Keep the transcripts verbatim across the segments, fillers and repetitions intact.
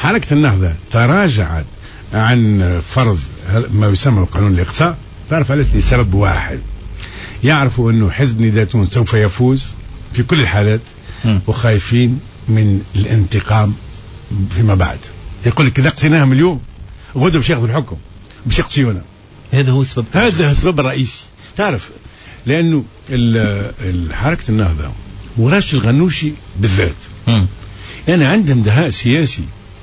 حركة النهضة تراجعت عن فرض ما يسمى بقانون الإقصاء، تعرف عليه لسبب واحد، يعرفوا أنه حزب نداء تونس سوف يفوز في كل الحالات، وخايفين من الانتقام فيما بعد. يقول لك إذا قصيناهم اليوم غدوا باش ياخذوا الحكم باش يقصيونا. هذا هو السبب، هذا السبب الرئيسي. تعرف لأنه حركة النهضة وراشد الغنوشي بالذات يعني عندهم دهاء سياسي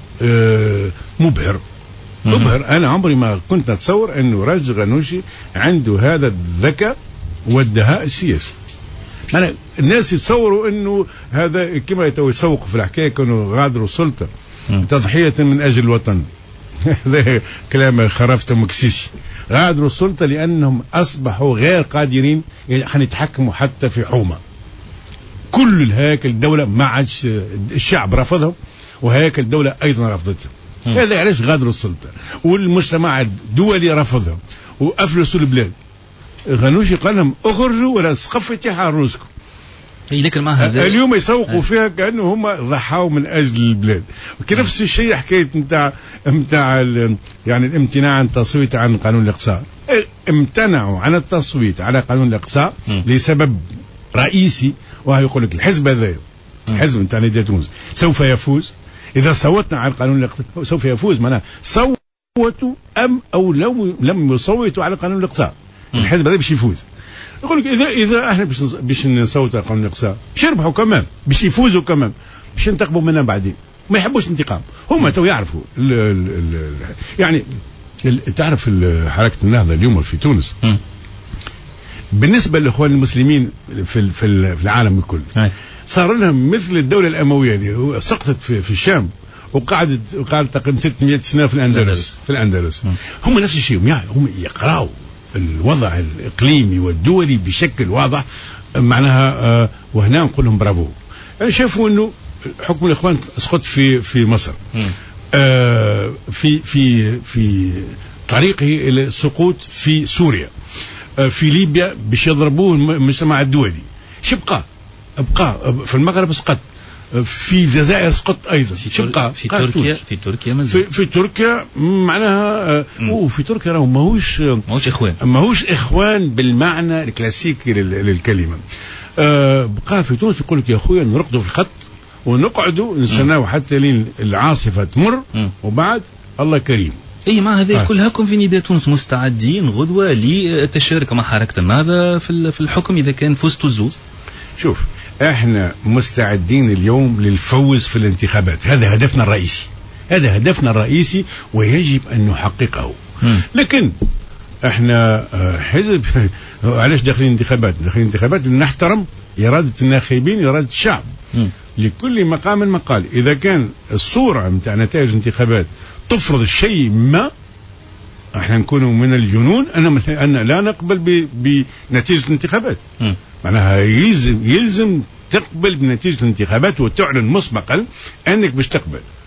مبهر مبهر. أنا عمري ما كنت أتصور أنه راشد الغنوشي عنده هذا الذكاء والدهاء السياسي. أنا الناس يتصوروا أنه هذا كما يسوقوا في الحكاية كانوا غادروا السلطة تضحية من أجل الوطن. هذا كلام خرافة مكسيسي. غادروا السلطة لأنهم أصبحوا غير قادرين أن يتحكموا حتى في حومة. كل الهياكل الدولة ما عادش، الشعب رفضهم وهياكل الدولة أيضا رفضتهم. هذا علاش غادروا السلطة، والمجتمع الدولي رفضهم وأفلسوا البلاد. غنوشي قال لهم اخرجوا ولا سقف يتيح على رؤوسكم. لكن ما هذا اليوم يسوقوا فيها كأنه هم ضحوا من أجل البلاد. نفس الشيء حكاية نتاع نتاع يعني الامتناع عن التصويت عن قانون الإقصاء. امتنعوا عن التصويت على قانون الإقصاء لسبب رئيسي، وهو يقول لك الحزب هذا الحزب نتاع نداء تونس سوف يفوز إذا صوتنا على قانون الإقصاء، سوف يفوز. معناها صوتوا أم أو لو لم يصوتوا على قانون الإقصاء الحزب هذا باش يفوز. يقول لك اذا اذا احنا باش باش نصوت على قانون الاقصاء باش يربحوا كمان، باش يفوزوا كمان، باش ينتقموا منا بعدين. ما يحبوش الانتقام، هم تو يعرفوا ال ال ال يعني ال تعرف حركه النهضه اليوم في تونس م. بالنسبه للاخوان المسلمين في في العالم الكل صار لهم مثل الدوله الامويه اللي سقطت في, في الشام وقعدت وقعدت تقريبا ستمائة سنه في الاندلس في الاندلس. هم نفس الشيء، يعني هم يقراوا الوضع الإقليمي والدولي بشكل واضح معناها. آه وهنا نقول لهم برافو. يعني شافوا أنه حكم الإخوان سقط في في مصر، آه في في في طريقه إلى السقوط في سوريا، آه في ليبيا باش يضربوه المجتمع الدولي. شبقى ابقى في المغرب سقط، في الجزائر سقط ايضا. في, تر... في تركيا في تركيا في, في تركيا معناها وفي تركيا راهو ماهوش ماهوش اخوان ماهوش اخوان بالمعنى الكلاسيكي للكلمه. أه بقى في تونس يقول لك يا اخويا نرقدوا في الخط ونقعدوا نستناو حتى لين العاصفه تمر وبعد الله كريم. اي مع هذا الكل هاكم في نداء تونس مستعدين غدوه للتشارك مع حركه النهضه في في الحكم اذا كان فزتوا الزوز؟ شوف احنا مستعدين اليوم للفوز في الانتخابات، هذا هدفنا الرئيسي، هذا هدفنا الرئيسي ويجب ان نحققه. م. لكن احنا حزب علاش داخلين انتخابات؟ داخلين انتخابات لنحترم إرادة الناخبين، إرادة الشعب. م. لكل مقام مقال. إذا كان الصورة متاع نتائج الانتخابات تفرض الشيء ما، احنا نكون من الجنون أن أن لا نقبل بنتيجة الانتخابات. م. معناها يلزم يلزم تقبل بنتيجة الانتخابات وتعلن مسبقا أنك باش تقبل.